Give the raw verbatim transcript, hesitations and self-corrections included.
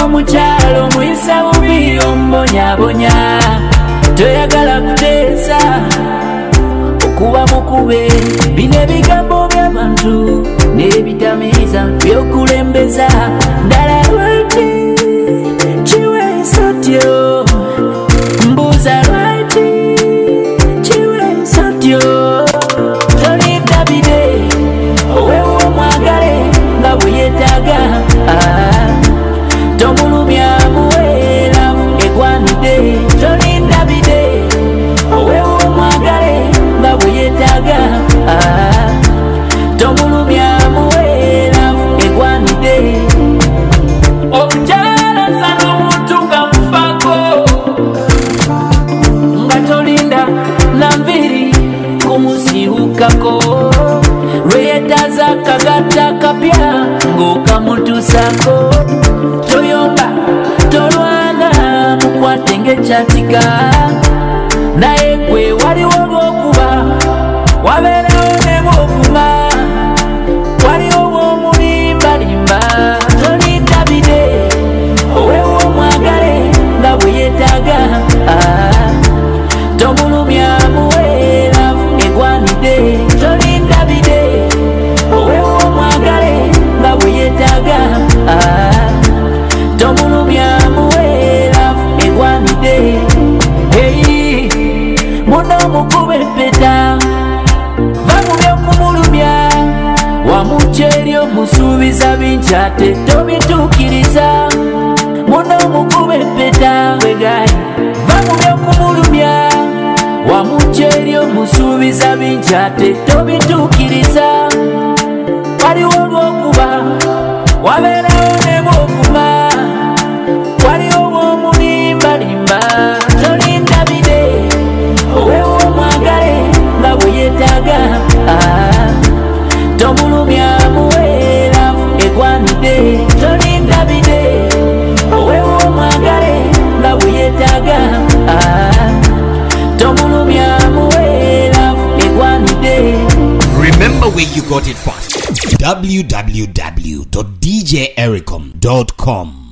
Omukyalo muyisa bubi ombonyabonya toyagala kuteesa okuba mukube bino ebigambo by'abantu n'ebitamiiza by'okulembeza ddala lwaki kiweesa otyo mbuuza lwaki kiweesa otyo tolindabire oweewo omwagale nga bwe yeetaaga tomulumya muweera egwanidde tolindabire oweewo omwagale nga bwe yeetaaga tomulumya muweera egwanidde omukyala sana omuntu nga mufaako nga tolinda nanviri kumusiibukako lweyetaaza akagatta kapya ng'okamutuusako toyomba tolwana mukwate ng'ekyatika naye gwe waliwo lw'okuba wabeerawo ne bw'ovuma waliwo bw'omulimbalimba tolindabire oweewo omwagale nga bwe yeetaaga tomulumya muweera egwanidde tolindabire oweewo omwagale nga bwe yeetaaga tomulumya muweera egwanidde hey muno mukube empeta va mu by'okumulumya wamukyeri omusuubiza bingi ate tobituukiriza muno mukube empeta wegayi va mu by'okumulumya wamukyeri omusuubiza bingi ate tobituukiriza waliwo lw'okuba wabeerawo ne bw'ovuma waliwo bw'omulimbalimba tolindabire oweewo omwagale nga bwe yeetaaga tomulumya muweera egwanidde tolindabire oweewo omwagale nga bwe yeetaaga tomulumya muweera egwanidde. Remember where you got it first. w w w dot d j ericom dot com